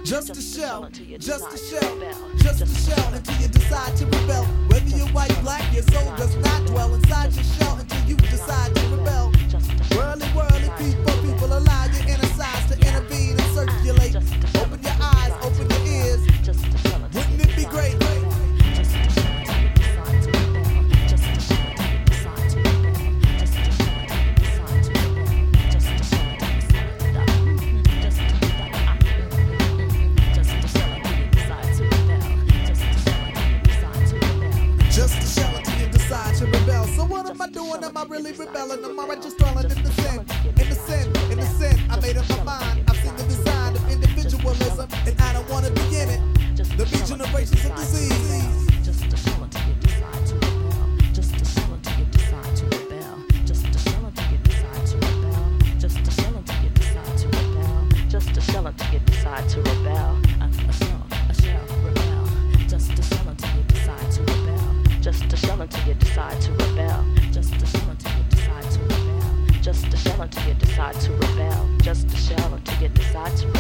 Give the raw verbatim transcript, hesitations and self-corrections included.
Just a shell, just a shell, just a shell until you decide to rebel. Whether you're white, black, your soul does not dwell inside your shell until you decide to rebel. Whirly, whirly, people, people allow your inner sides to intervene and circulate. Open your eyes, open your ears. Wouldn't it be great? Doing? Am I really rebelling? Am I just dwelling in the sin? In the sin, in the sin, I made up my mind. I've seen the design of individualism, and I don't want to be in it. The regenerations of disease. Just a shell until you decide to rebel. Just a shell until you decide to rebel. Just a shell until you decide to rebel. Just a shell until you decide to rebel. Just a shell until you decide to rebel. A shell, a shell, rebel. Just a shell until you decide to rebel. Just a shell until you decide to rebel. Just a shell until you decide to rebel. Just a shell until you decide to rebel. Just a shell until you decide to rebel.